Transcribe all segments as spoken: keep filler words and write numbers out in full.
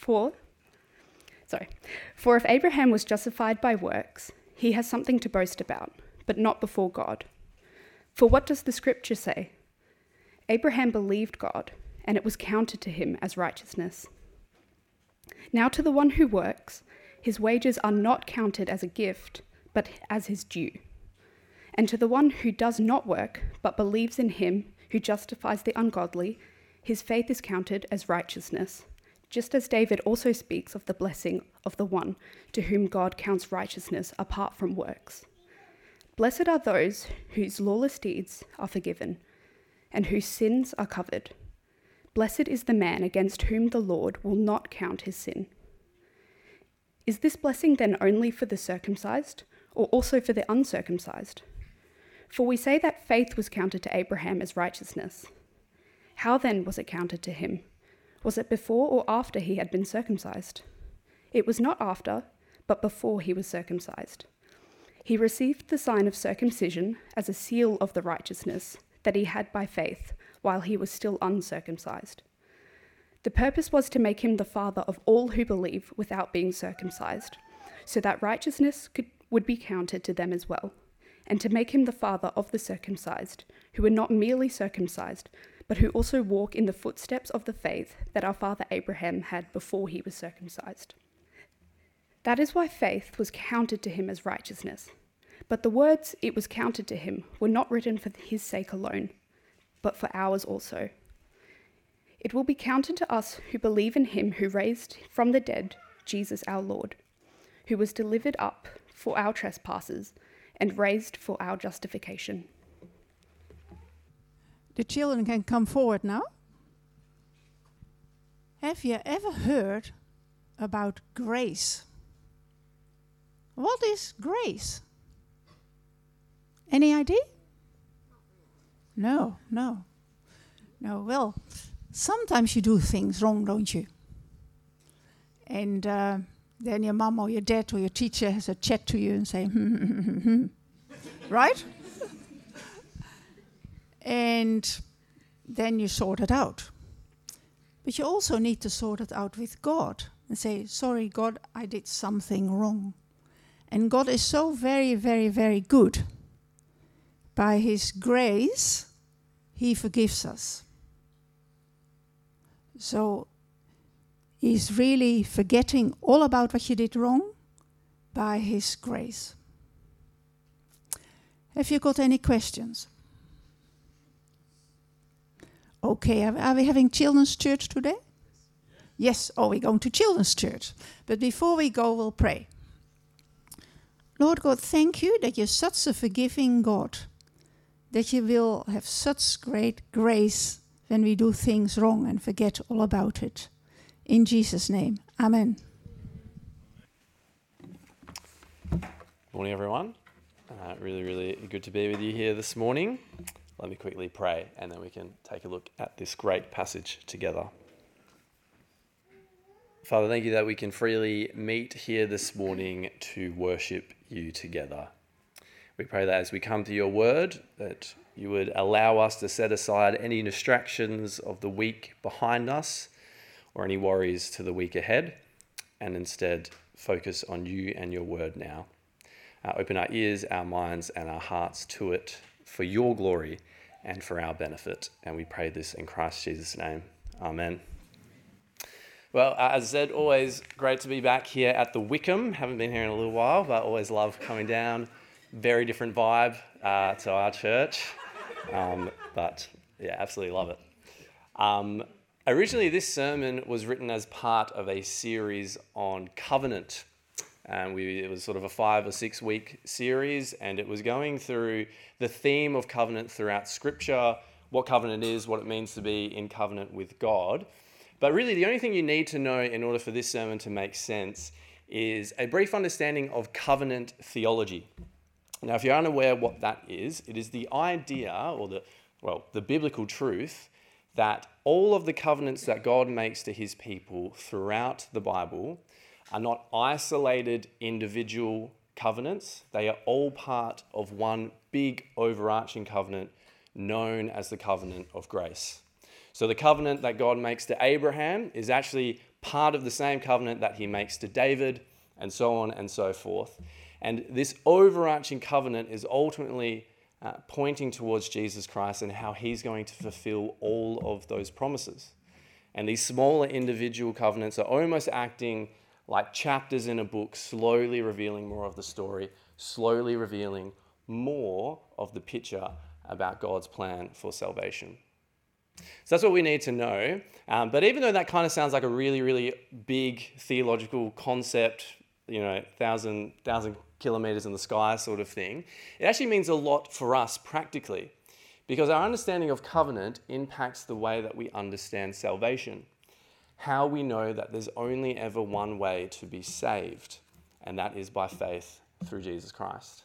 For, sorry, for if Abraham was justified by works, he has something to boast about, but not before God. For what does the scripture say? Abraham believed God, and it was counted to him as righteousness. Now to the one who works, his wages are not counted as a gift, but as his due. And to the one who does not work, but believes in him who justifies the ungodly, his faith is counted as righteousness, just as David also speaks of the blessing of the one to whom God counts righteousness apart from works. Blessed are those whose lawless deeds are forgiven, and whose sins are covered. Blessed is the man against whom the Lord will not count his sin. Is this blessing then only for the circumcised, or also for the uncircumcised? For we say that faith was counted to Abraham as righteousness. How then was it counted to him? Was it before or after he had been circumcised? It was not after, but before he was circumcised. He received the sign of circumcision as a seal of the righteousness that he had by faith while he was still uncircumcised. The purpose was to make him the father of all who believe without being circumcised, so that righteousness could, would be counted to them as well, and to make him the father of the circumcised, who are not merely circumcised, but who also walk in the footsteps of the faith that our father Abraham had before he was circumcised. That is why faith was counted to him as righteousness. But the words "it was counted to him" were not written for his sake alone, but for ours also. It will be counted to us who believe in him who raised from the dead Jesus our Lord, who was delivered up for our trespasses and raised for our justification. The children can come forward now. Have you ever heard about grace? What is grace? Any idea? No, no. No, well, sometimes you do things wrong, don't you? And uh, then your mum or your dad or your teacher has a chat to you and say, hmm, hmm, hmm, hmm, right? And then you sort it out. But you also need to sort it out with God and say, sorry, God, I did something wrong. And God is so very, very, very good. By his grace, he forgives us. So he's really forgetting all about what you did wrong by his grace. Have you got any questions? Okay, are, are we having children's church today? Yes, oh, we're going to children's church. But before we go, we'll pray. Lord God, thank you that you're such a forgiving God, that you will have such great grace when we do things wrong and forget all about it. In Jesus' name, amen. Morning, everyone. Uh, really, really good to be with you here this morning. Let me quickly pray, and then we can take a look at this great passage together. Father, thank you that we can freely meet here this morning to worship you together. We pray that as we come to your word, that you would allow us to set aside any distractions of the week behind us or any worries to the week ahead, and instead focus on you and your word now. Uh, open our ears, our minds, and our hearts to it for your glory and for our benefit. And we pray this in Christ Jesus' name. Amen. Well, uh, as I said, always great to be back here at the Wickham. Haven't been here in a little while, but always love coming down. Very different vibe uh, to our church. Um, but yeah, absolutely love it. Um, originally, this sermon was written as part of a series on covenant. And we, it was sort of a five or six week series, and it was going through the theme of covenant throughout Scripture, what covenant is, what it means to be in covenant with God. But really, the only thing you need to know in order for this sermon to make sense is a brief understanding of covenant theology. Now, if you're unaware what that is, it is the idea, or the, well, the biblical truth, that all of the covenants that God makes to his people throughout the Bible are not isolated individual covenants. They are all part of one big overarching covenant known as the covenant of grace. So the covenant that God makes to Abraham is actually part of the same covenant that he makes to David, and so on and so forth. And this overarching covenant is ultimately uh, pointing towards Jesus Christ and how he's going to fulfill all of those promises. And these smaller individual covenants are almost acting like chapters in a book, slowly revealing more of the story, slowly revealing more of the picture about God's plan for salvation. So that's what we need to know. Um, but even though that kind of sounds like a really, really big theological concept, you know, thousand, thousand kilometers in the sky sort of thing, it actually means a lot for us practically, because our understanding of covenant impacts the way that we understand salvation, how we know that there's only ever one way to be saved, and that is by faith through Jesus Christ.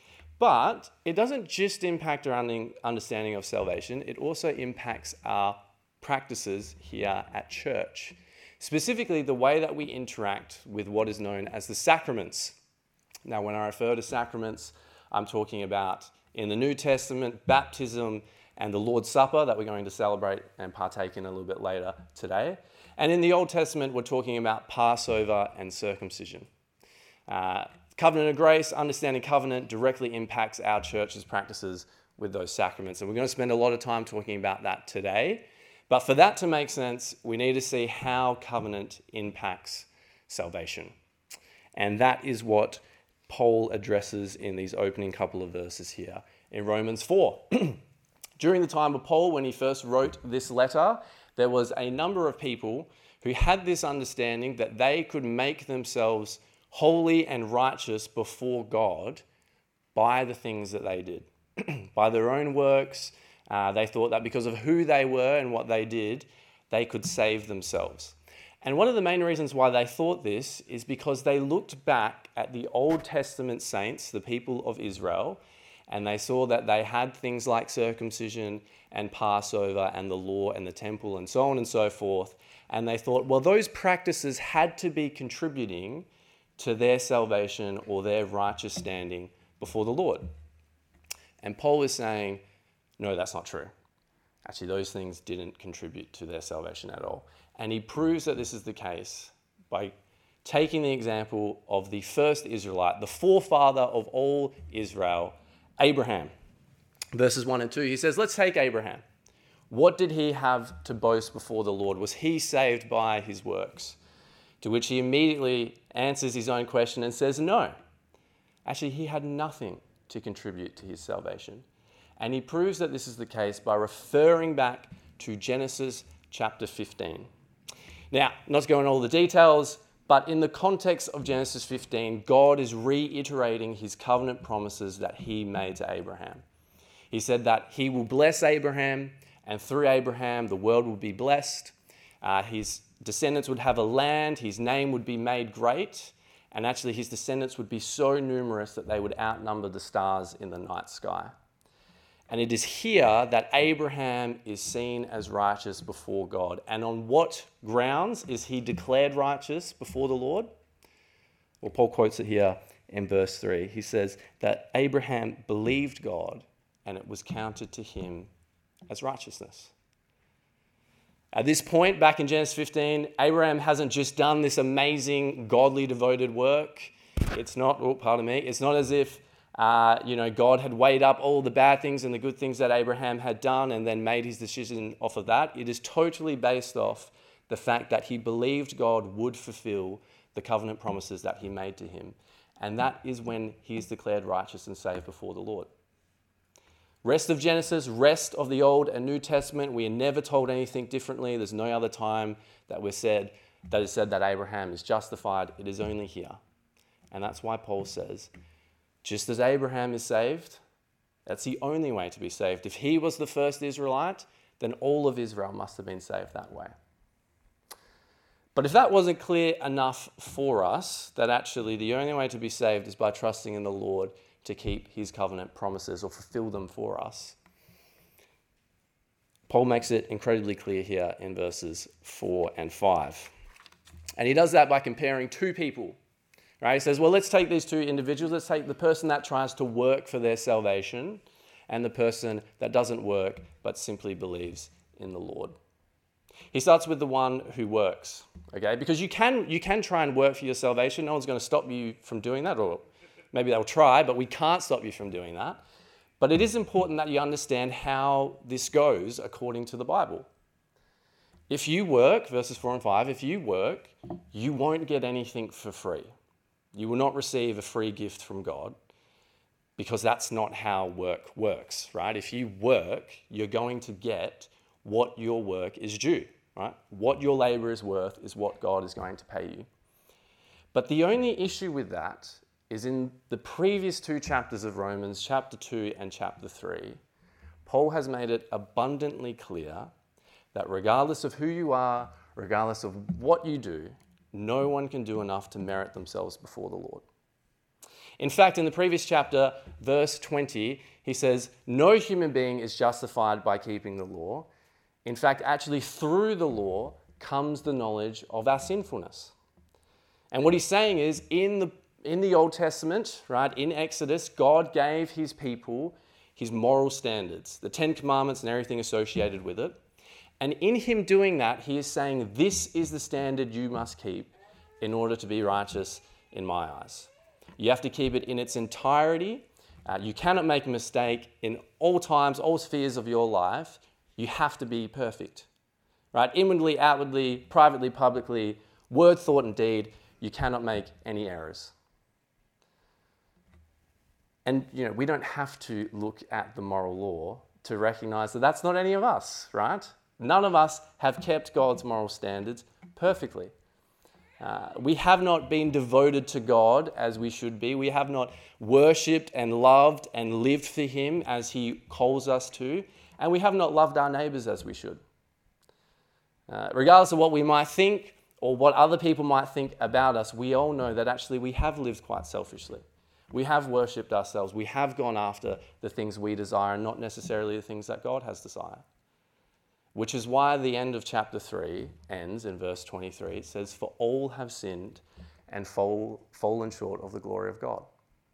But it doesn't just impact our understanding of salvation, it also impacts our practices here at church. Specifically, the way that we interact with what is known as the sacraments. Now, when I refer to sacraments, I'm talking about, in the New Testament, baptism and the Lord's Supper that we're going to celebrate and partake in a little bit later today. And in the Old Testament, we're talking about Passover and circumcision. Uh, Covenant of grace, understanding covenant directly impacts our church's practices with those sacraments. And we're going to spend a lot of time talking about that today. But for that to make sense, we need to see how covenant impacts salvation. And that is what Paul addresses in these opening couple of verses here in Romans four. During the time of Paul, when he first wrote this letter, there was a number of people who had this understanding that they could make themselves holy and righteous before God by the things that they did. By their own works, uh, they thought that because of who they were and what they did, they could save themselves. And one of the main reasons why they thought this is because they looked back at the Old Testament saints, the people of Israel, and they saw that they had things like circumcision and Passover and the law and the temple and so on and so forth. And they thought, well, those practices had to be contributing to their salvation or their righteous standing before the Lord. And Paul is saying, no, that's not true. Actually, those things didn't contribute to their salvation at all. And he proves that this is the case by taking the example of the first Israelite, the forefather of all Israel, Abraham. Verses one and two, he says, let's take Abraham. What did he have to boast before the Lord? Was he saved by his works? To which he immediately answers his own question and says, no. Actually, he had nothing to contribute to his salvation. And he proves that this is the case by referring back to Genesis chapter fifteen. Now, not to go into all the details, but in the context of Genesis fifteen, God is reiterating his covenant promises that he made to Abraham. He said that he will bless Abraham, and through Abraham, the world will be blessed. Uh, his descendants would have a land, his name would be made great, and actually his descendants would be so numerous that they would outnumber the stars in the night sky. And it is here that Abraham is seen as righteous before God. And on what grounds is he declared righteous before the Lord? Well, Paul quotes it here in verse three. He says that Abraham believed God and it was counted to him as righteousness. At this point, back in Genesis fifteen, Abraham hasn't just done this amazing, godly, devoted work. It's not, oh, pardon me, it's not as if, uh, you know, God had weighed up all the bad things and the good things that Abraham had done and then made his decision off of that. It is totally based off the fact that he believed God would fulfill the covenant promises that he made to him. And that is when he is declared righteous and saved before the Lord. Rest of Genesis, rest of the Old and New Testament, we are never told anything differently. There's no other time that we're said that is said that Abraham is justified. It is only here. And that's why Paul says, just as Abraham is saved, that's the only way to be saved. If he was the first Israelite, then all of Israel must have been saved that way. But if that wasn't clear enough for us, that actually the only way to be saved is by trusting in the Lord to keep his covenant promises or fulfill them for us, Paul makes it incredibly clear here in verses four and five. And he does that by comparing two people. Right? He says, well, let's take these two individuals. Let's take the person that tries to work for their salvation and the person that doesn't work but simply believes in the Lord. He starts with the one who works, okay? Because you can you can try and work for your salvation. No one's going to stop you from doing that, or maybe they'll try, but we can't stop you from doing that. But it is important that you understand how this goes according to the Bible. If you work, verses four and five, if you work, you won't get anything for free. You will not receive a free gift from God, because that's not how work works, right? If you work, you're going to get what your work is due, right? What your labor is worth is what God is going to pay you. But the only issue with that is in the previous two chapters of Romans, chapter two and chapter three, Paul has made it abundantly clear that regardless of who you are, regardless of what you do, no one can do enough to merit themselves before the Lord. In fact, in the previous chapter, verse twenty, he says, no human being is justified by keeping the law. In fact, actually through the law comes the knowledge of our sinfulness. And what he's saying is, in the in the Old Testament, right, in Exodus, God gave his people his moral standards, the Ten Commandments and everything associated with it. And in him doing that, he is saying, this is the standard you must keep in order to be righteous in my eyes. You have to keep it in its entirety. Uh, you cannot make a mistake in all times, all spheres of your life. You have to be perfect, right? Inwardly, outwardly, privately, publicly, word, thought, and deed, you cannot make any errors. And, you know, we don't have to look at the moral law to recognize that that's not any of us, right? None of us have kept God's moral standards perfectly. Uh, we have not been devoted to God as we should be. We have not worshipped and loved and lived for him as he calls us to. And we have not loved our neighbours as we should. Uh, regardless of what we might think or what other people might think about us, we all know that actually we have lived quite selfishly. We have worshipped ourselves. We have gone after the things we desire and not necessarily the things that God has desired. Which is why the end of chapter three ends in verse twenty-three. It says, for all have sinned and fall, fallen short of the glory of God.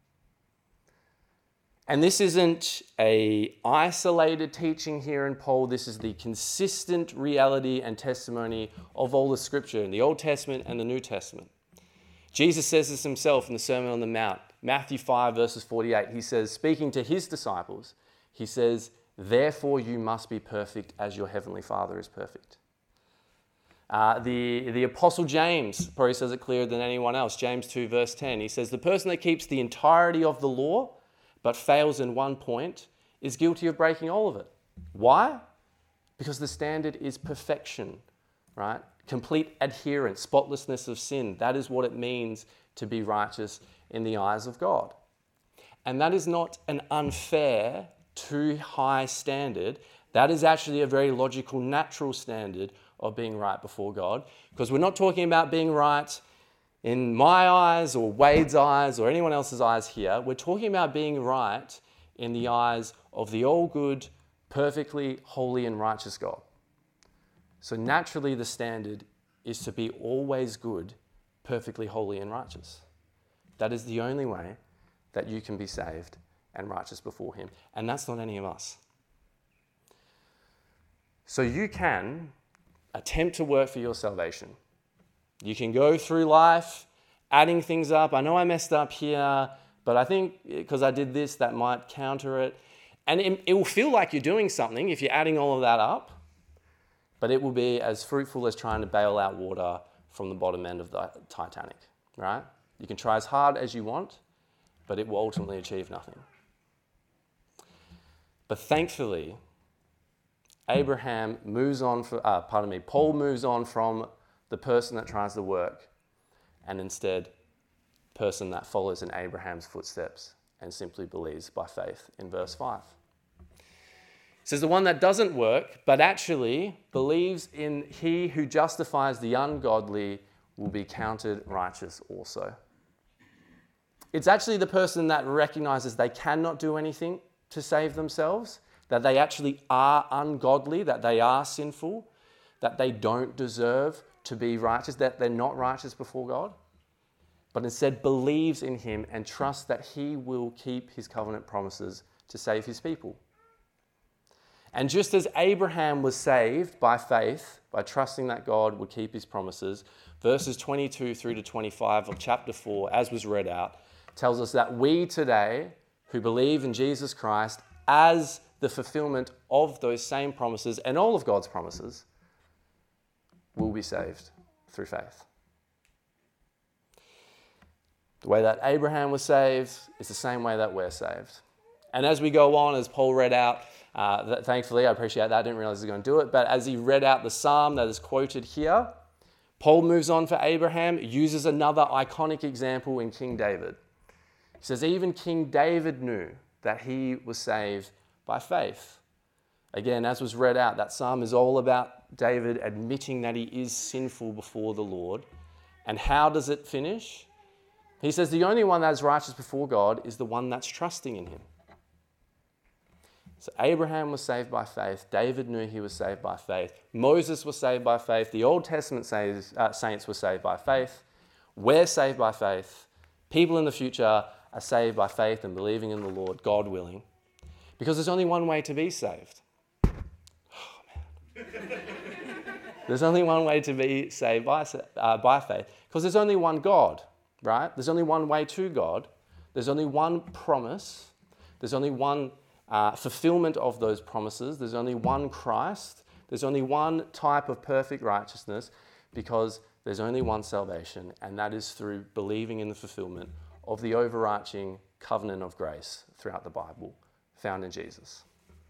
And this isn't an isolated teaching here in Paul. This is the consistent reality and testimony of all the scripture in the Old Testament and the New Testament. Jesus says this himself in the Sermon on the Mount. Matthew five, verses forty-eight, he says, speaking to his disciples, he says, therefore you must be perfect as your heavenly Father is perfect. Uh, the, the Apostle James probably says it clearer than anyone else. James two, verse ten, he says, the person that keeps the entirety of the law but fails in one point is guilty of breaking all of it. Why? Because the standard is perfection, right? Complete adherence, spotlessness of sin. That is what it means to be righteous in the eyes of God. And that is not an unfair, too high standard. That is actually a very logical, natural standard of being right before God. Because we're not talking about being right in my eyes or Wade's eyes or anyone else's eyes here. We're talking about being right in the eyes of the all-good, perfectly holy and righteous God. So naturally the standard is to be always good, perfectly holy and righteous. That is the only way that you can be saved and righteous before him. And that's not any of us. So you can attempt to work for your salvation. You can go through life adding things up. I know I messed up here, but I think because I did this, that might counter it. And it, it will feel like you're doing something if you're adding all of that up, but it will be as fruitful as trying to bail out water from the bottom end of the Titanic, right? You can try as hard as you want, but it will ultimately achieve nothing. But thankfully, Abraham moves on, for, uh, pardon me, Paul moves on from the person that tries to work and instead person that follows in Abraham's footsteps and simply believes by faith in verse five. It says the one that doesn't work but actually believes in he who justifies the ungodly will be counted righteous also. It's actually the person that recognizes they cannot do anything to save themselves, that they actually are ungodly, that they are sinful, that they don't deserve to be righteous, that they're not righteous before God, but instead believes in him and trusts that he will keep his covenant promises to save his people. And just as Abraham was saved by faith, by trusting that God would keep his promises, verses twenty-two through to twenty-five of chapter four, as was read out, tells us that we today, who believe in Jesus Christ as the fulfillment of those same promises and all of God's promises, will be saved through faith. The way that Abraham was saved is the same way that we're saved. And as we go on, as Paul read out, uh, that, thankfully, I appreciate that, I didn't realize he was going to do it, but as he read out the psalm that is quoted here, Paul moves on for Abraham, uses another iconic example in King David. He says, even King David knew that he was saved by faith. Again, as was read out, that psalm is all about David admitting that he is sinful before the Lord. And how does it finish? He says the only one that is righteous before God is the one that's trusting in him. So Abraham was saved by faith. David knew he was saved by faith. Moses was saved by faith. The Old Testament says, uh, saints were saved by faith. We're saved by faith. People in the future are saved by faith and believing in the Lord, God willing. Because there's only one way to be saved. Oh, man. There's only one way to be saved by, uh, by faith. Because there's only one God, right? There's only one way to God. There's only one promise. There's only one uh, fulfillment of those promises. There's only one Christ. There's only one type of perfect righteousness, because there's only one salvation, and that is through believing in the fulfillment of the overarching covenant of grace throughout the Bible, found in Jesus.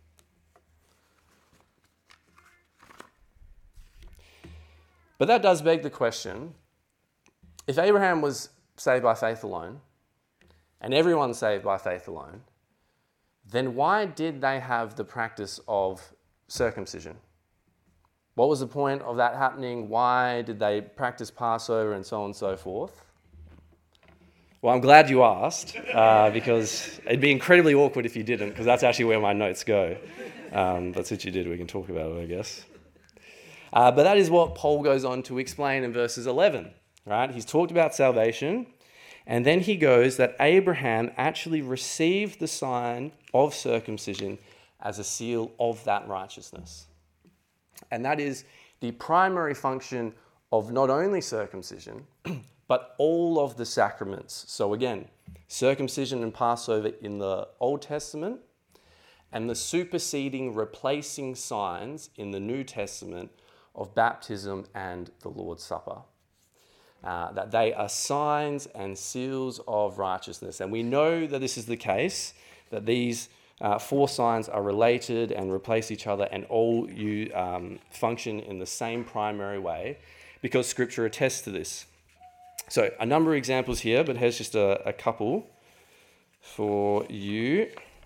But that does beg the question, if Abraham was saved by faith alone, and everyone's saved by faith alone, then why did they have the practice of circumcision? What was the point of that happening? Why did they practice Passover and so on and so forth? Well, I'm glad you asked, uh, because it'd be incredibly awkward if you didn't, because that's actually where my notes go. Um, but since you did, we can talk about it, I guess. Uh, but that is what Paul goes on to explain in verses eleven, right? He's talked about salvation, and then he goes that Abraham actually received the sign of circumcision as a seal of that righteousness. And that is the primary function of not only circumcision, but all of the sacraments. So again, circumcision and Passover in the Old Testament, and the superseding, replacing signs in the New Testament of baptism and the Lord's Supper. Uh, that they are signs and seals of righteousness. And we know that this is the case, that these uh, four signs are related and replace each other, and all you um, function in the same primary way, because Scripture attests to this. So a number of examples here, but here's just a, a couple for you.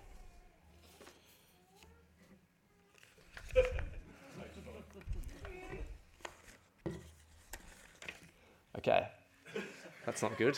Okay, that's not good.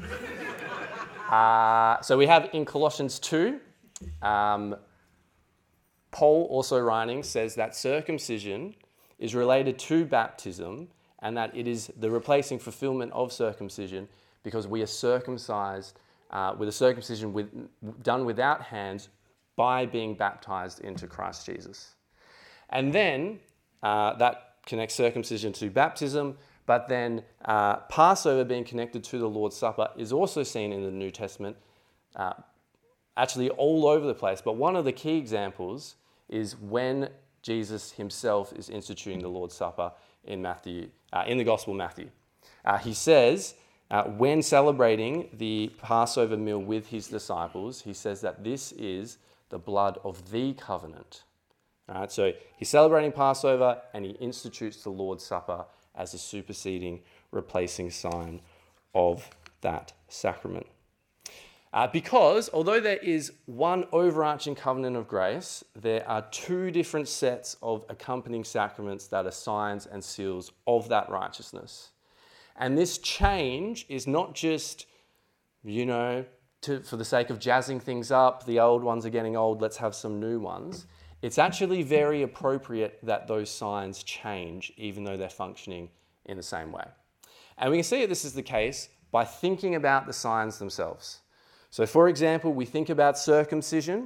Uh, so we have in Colossians two, um, Paul, also writing, says that circumcision is related to baptism, and that it is the replacing fulfillment of circumcision, because we are circumcised uh, with a circumcision with, done without hands by being baptized into Christ Jesus. And then uh, that connects circumcision to baptism, but then uh, Passover being connected to the Lord's Supper is also seen in the New Testament, uh, actually all over the place. But one of the key examples is when Jesus himself is instituting the Lord's Supper in Matthew, uh, in the Gospel of Matthew. Uh, he says, uh, when celebrating the Passover meal with his disciples, he says that this is the blood of the covenant. All right, so he's celebrating Passover and he institutes the Lord's Supper as a superseding, replacing sign of that sacrament. Uh, because although there is one overarching covenant of grace, there are two different sets of accompanying sacraments that are signs and seals of that righteousness. And this change is not just, you know, to, for the sake of jazzing things up, the old ones are getting old, let's have some new ones. It's actually very appropriate that those signs change, even though they're functioning in the same way. And we can see that this is the case by thinking about the signs themselves. So for example, we think about circumcision.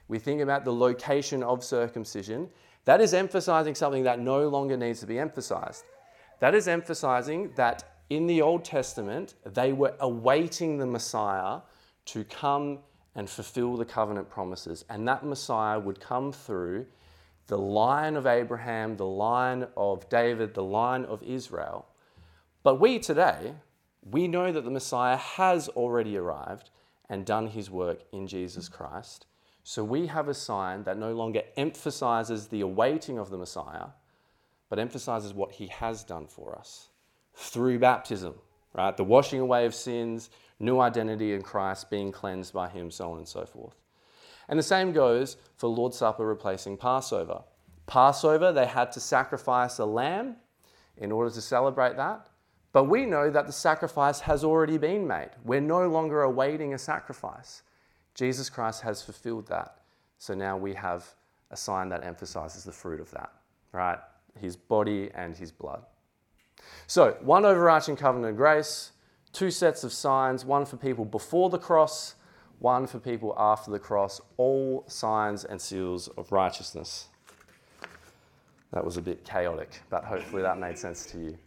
we think about the location of circumcision, that is emphasizing something that no longer needs to be emphasized. That is emphasizing that in the Old Testament, they were awaiting the Messiah to come and fulfill the covenant promises. And that Messiah would come through the line of Abraham, the line of David, the line of Israel. But we today, we know that the Messiah has already arrived and done his work in Jesus Christ. So we have a sign that no longer emphasizes the awaiting of the Messiah, but emphasizes what he has done for us through baptism, right? The washing away of sins, new identity in Christ, being cleansed by him, so on and so forth. And the same goes for Lord's Supper replacing Passover. Passover, they had to sacrifice a lamb in order to celebrate that. But we know that the sacrifice has already been made. We're no longer awaiting a sacrifice. Jesus Christ has fulfilled that. So now we have a sign that emphasizes the fruit of that, right? His body and his blood. So one overarching covenant of grace, two sets of signs, one for people before the cross, one for people after the cross, all signs and seals of righteousness. That was a bit chaotic, but hopefully that made sense to you.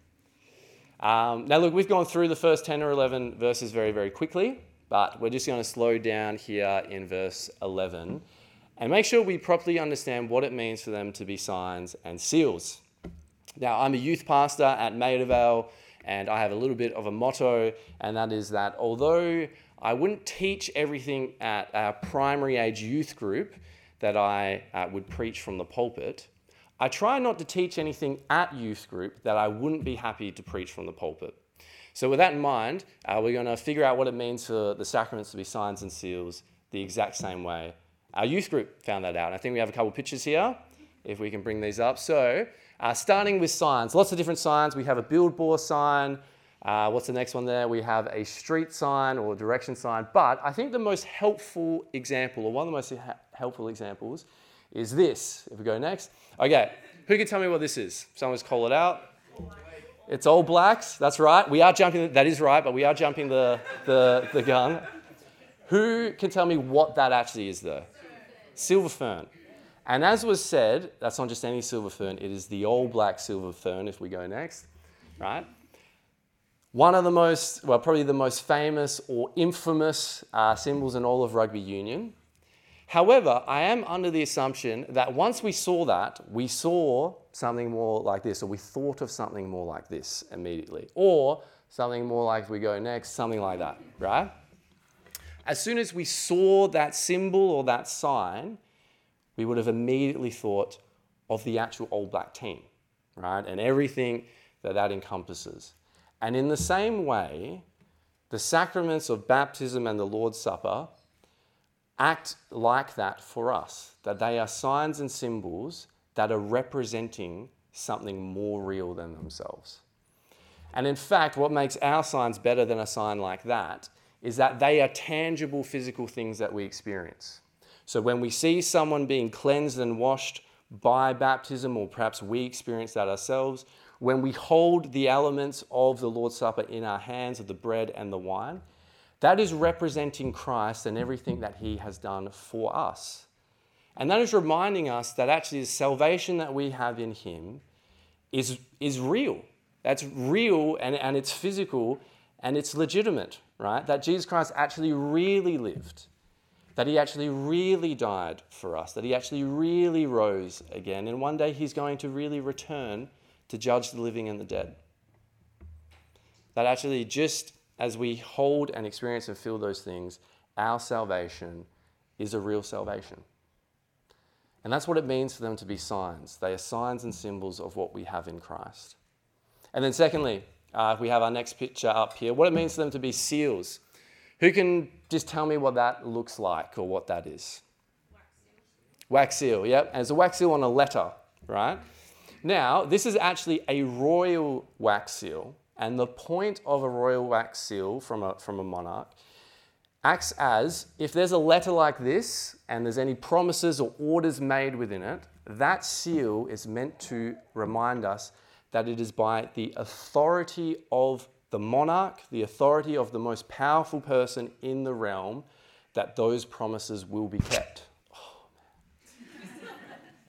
Um, now look, we've gone through the first ten or eleven verses very, very quickly, but we're just going to slow down here in verse eleven and make sure we properly understand what it means for them to be signs and seals. Now, I'm a youth pastor at Maida Vale, and I have a little bit of a motto, and that is that although I wouldn't teach everything at our primary age youth group that I uh, would preach from the pulpit, I try not to teach anything at youth group that I wouldn't be happy to preach from the pulpit. So with that in mind, uh, we're going to figure out what it means for the sacraments to be signs and seals the exact same way our youth group found that out. I think we have a couple of pictures here, if we can bring these up. So uh, starting with signs, lots of different signs. We have a billboard sign. Uh, what's the next one there? We have a street sign or a direction sign. But I think the most helpful example, or one of the most ha- helpful examples, is this. If we go next. Okay, who can tell me what this is? Someone's call it out. It's all blacks. That's right. We are jumping. That is right, but we are jumping the, the, the gun. Who can tell me what that actually is, though? Silver fern. And as was said, that's not just any silver fern. It is the all black silver fern, if we go next, right? One of the most, well, probably the most famous or infamous uh, symbols in all of rugby union. However, I am under the assumption that once we saw that, we saw something more like this, or we thought of something more like this immediately, or something more like, if we go next, something like that, right? As soon as we saw that symbol or that sign, we would have immediately thought of the actual All Black team, right? And everything that that encompasses. And in the same way, the sacraments of baptism and the Lord's Supper act like that for us, that they are signs and symbols that are representing something more real than themselves. And in fact, what makes our signs better than a sign like that is that they are tangible physical things that we experience. So when we see someone being cleansed and washed by baptism, or perhaps we experience that ourselves, when we hold the elements of the Lord's Supper in our hands, of the bread and the wine, that is representing Christ and everything that he has done for us. And that is reminding us that actually the salvation that we have in him is, is real. That's real, and, and it's physical, and it's legitimate, right? That Jesus Christ actually really lived, that he actually really died for us, that he actually really rose again, and one day he's going to really return to judge the living and the dead. That actually, just as we hold and experience and feel those things, our salvation is a real salvation. And that's what it means for them to be signs. They are signs and symbols of what we have in Christ. And then secondly, uh, we have our next picture up here, what it means for them to be seals. Who can just tell me what that looks like or what that is? Wax seal. Wax seal, yep. And it's a wax seal on a letter, right? Now, this is actually a royal wax seal, and the point of a royal wax seal from a, from a monarch acts as, if there's a letter like this and there's any promises or orders made within it, that seal is meant to remind us that it is by the authority of the monarch, the authority of the most powerful person in the realm, that those promises will be kept. Oh,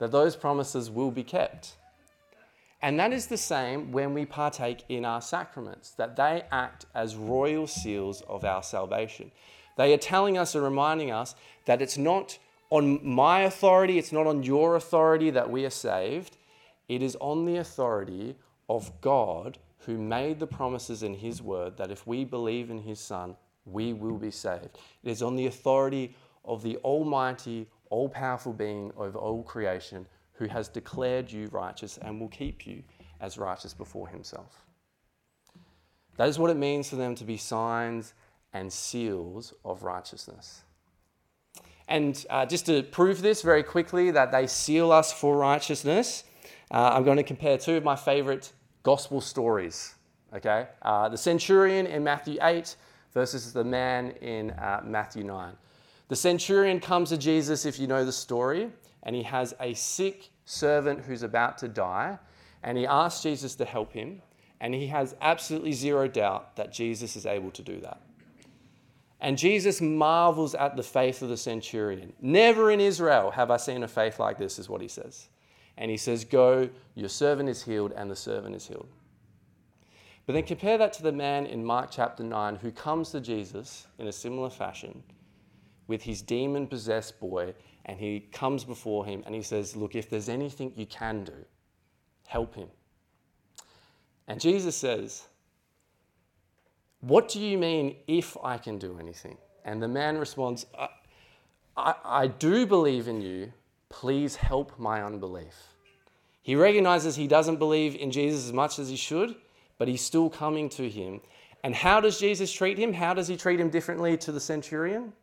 that those promises will be kept. And that is the same when we partake in our sacraments, that they act as royal seals of our salvation. They are telling us and reminding us that it's not on my authority, it's not on your authority that we are saved. It is on the authority of God, who made the promises in his word that if we believe in his Son, we will be saved. It is on the authority of the almighty, all-powerful being over all creation, who has declared you righteous and will keep you as righteous before himself. That is what it means for them to be signs and seals of righteousness. And uh, just to prove this very quickly, that they seal us for righteousness, uh, I'm going to compare two of my favorite gospel stories. Okay, uh, the centurion in Matthew eight versus the man in uh, Matthew nine. The centurion comes to Jesus, if you know the story, and he has a sick servant who's about to die, and he asks Jesus to help him, and he has absolutely zero doubt that Jesus is able to do that. And Jesus marvels at the faith of the centurion. Never in Israel have I seen a faith like this, is what he says. And he says, go, your servant is healed, and the servant is healed. But then compare that to the man in Mark chapter nine who comes to Jesus in a similar fashion with his demon-possessed boy, and he comes before him and he says, look, if there's anything you can do, help him. And Jesus says, what do you mean if I can do anything? And the man responds, I, I, I do believe in you. Please help my unbelief. He recognizes he doesn't believe in Jesus as much as he should, but he's still coming to him. And how does Jesus treat him? How does he treat him differently to the centurion?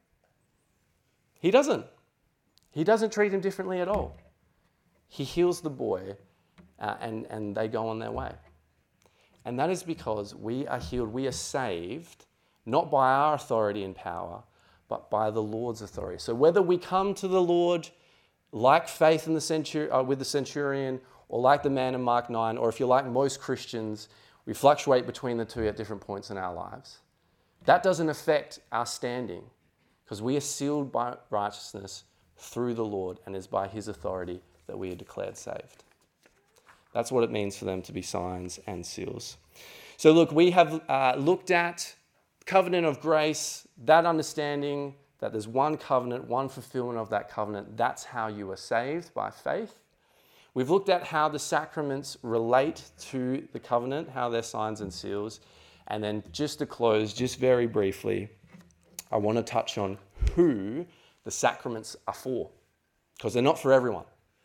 He doesn't. He doesn't treat him differently at all. He heals the boy uh, and, and they go on their way. And that is because we are healed, we are saved, not by our authority and power, but by the Lord's authority. So whether we come to the Lord like faith in the centur- uh, with the centurion, or like the man in Mark nine, or if you're like most Christians, we fluctuate between the two at different points in our lives. That doesn't affect our standing, because we are sealed by righteousness through the Lord, and it's by his authority that we are declared saved. That's what it means for them to be signs and seals. So look, we have uh, looked at covenant of grace, that understanding that there's one covenant, one fulfillment of that covenant. That's how you are saved, by faith. We've looked at how the sacraments relate to the covenant, how they're signs and seals. And then just to close, just very briefly, I want to touch on who the sacraments are for, because they're not for everyone.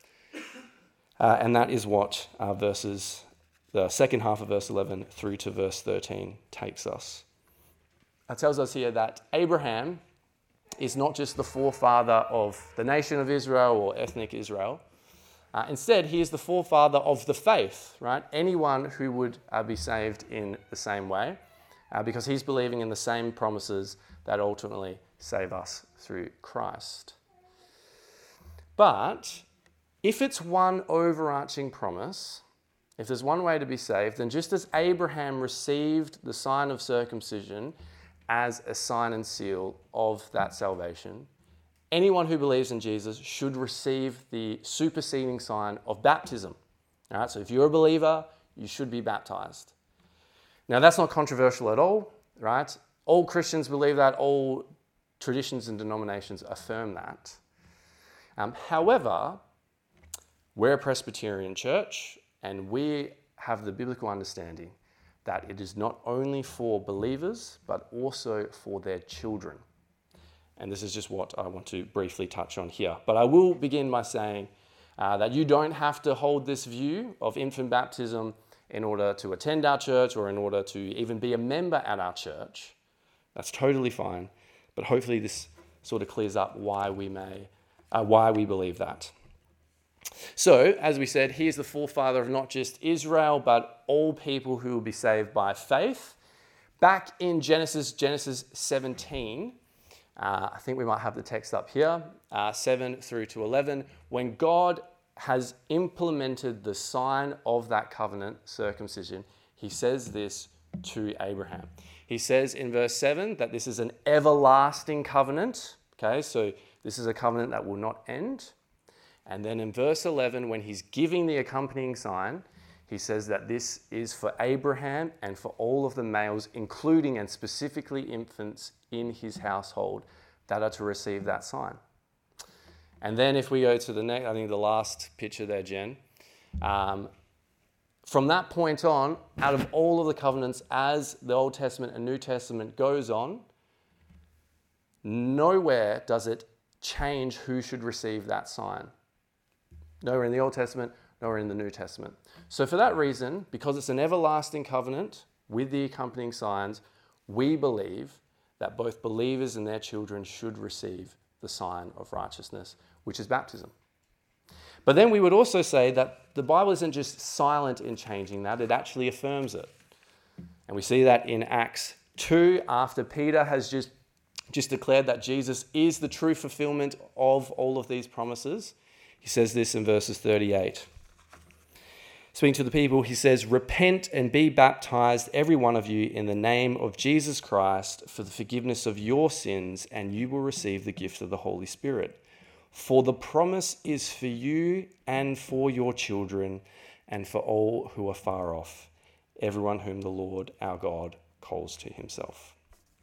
Uh, and that is what uh, verses, the second half of verse eleven through to verse thirteen takes us. It tells us here that Abraham is not just the forefather of the nation of Israel or ethnic Israel. Uh, instead, he is the forefather of the faith, right? Anyone who would uh, be saved in the same way, uh, because he's believing in the same promises that ultimately save us through Christ. But if it's one overarching promise, if there's one way to be saved, then just as Abraham received the sign of circumcision as a sign and seal of that salvation, anyone who believes in Jesus should receive the superseding sign of baptism. All right, so if you're a believer, you should be baptized. Now, that's not controversial at all, right? All Christians believe that. All traditions and denominations affirm that. Um, however, we're a Presbyterian church, and we have the biblical understanding that it is not only for believers, but also for their children. And this is just what I want to briefly touch on here. But I will begin by saying uh, that you don't have to hold this view of infant baptism in order to attend our church or in order to even be a member at our church. That's totally fine. But hopefully this sort of clears up why we may, uh, why we believe that. So, as we said, he is the forefather of not just Israel, but all people who will be saved by faith. Back in Genesis, Genesis seventeen, uh, I think we might have the text up here, uh, seven through to eleven, when God has implemented the sign of that covenant, circumcision, he says this to Abraham. He says in verse seven that this is an everlasting covenant. Okay, so this is a covenant that will not end. And then in verse eleven, when he's giving the accompanying sign, he says that this is for Abraham and for all of the males, including and specifically infants in his household, that are to receive that sign. And then if we go to the next, I think the last picture there, Jen, um, from that point on, out of all of the covenants, as the Old Testament and New Testament goes on, nowhere does it change who should receive that sign. Nowhere in the Old Testament, nowhere in the New Testament. So for that reason, because it's an everlasting covenant with the accompanying signs, we believe that both believers and their children should receive the sign of righteousness, which is baptism. But then we would also say that the Bible isn't just silent in changing that, it actually affirms it. And we see that in Acts two, after Peter has just, just declared that Jesus is the true fulfillment of all of these promises. He says this in verses thirty-eight. Speaking to the people, he says, "Repent and be baptized, every one of you, in the name of Jesus Christ for the forgiveness of your sins, and you will receive the gift of the Holy Spirit. For the promise is for you and for your children and for all who are far off, everyone whom the Lord our God calls to himself."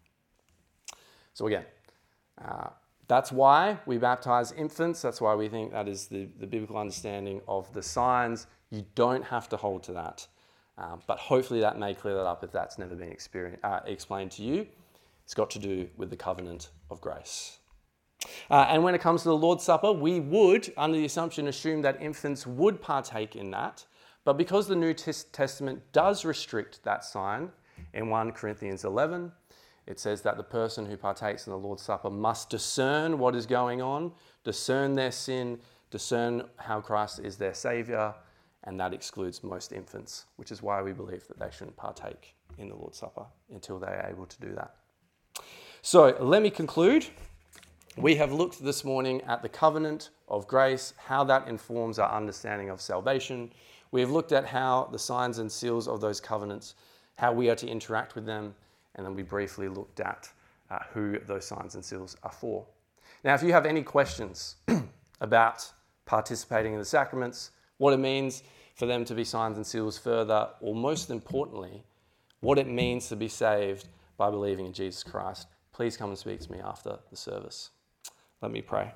So again, uh, that's why we baptize infants. That's why we think that is the, the biblical understanding of the signs. You don't have to hold to that. Um, but hopefully that may clear that up if that's never been uh, explained to you. It's got to do with the covenant of grace. Uh, and when it comes to the Lord's Supper, we would, under the assumption, assume that infants would partake in that. But because the New Testament does restrict that sign in First Corinthians eleven, it says that the person who partakes in the Lord's Supper must discern what is going on, discern their sin, discern how Christ is their Saviour, and that excludes most infants, which is why we believe that they shouldn't partake in the Lord's Supper until they are able to do that. So let me conclude. We have looked this morning at the covenant of grace, how that informs our understanding of salvation. We have looked at how the signs and seals of those covenants, how we are to interact with them, and then we briefly looked at uh, who those signs and seals are for. Now, if you have any questions about participating in the sacraments, what it means for them to be signs and seals further, or most importantly, what it means to be saved by believing in Jesus Christ, please come and speak to me after the service. Let me pray.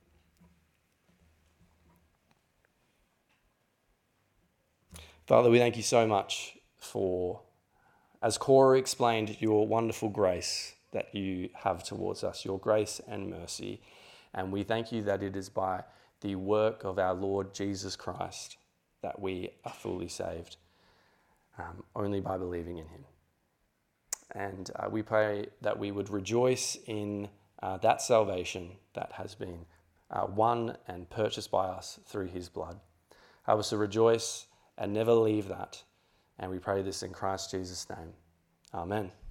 Father, we thank you so much for, as Cora explained, your wonderful grace that you have towards us, your grace and mercy. And we thank you that it is by the work of our Lord Jesus Christ that we are fully saved, um, only by believing in him. And uh, we pray that we would rejoice in uh, that salvation that has been uh, won and purchased by us through his blood. Help us to rejoice and never leave that. And we pray this in Christ Jesus' name. Amen.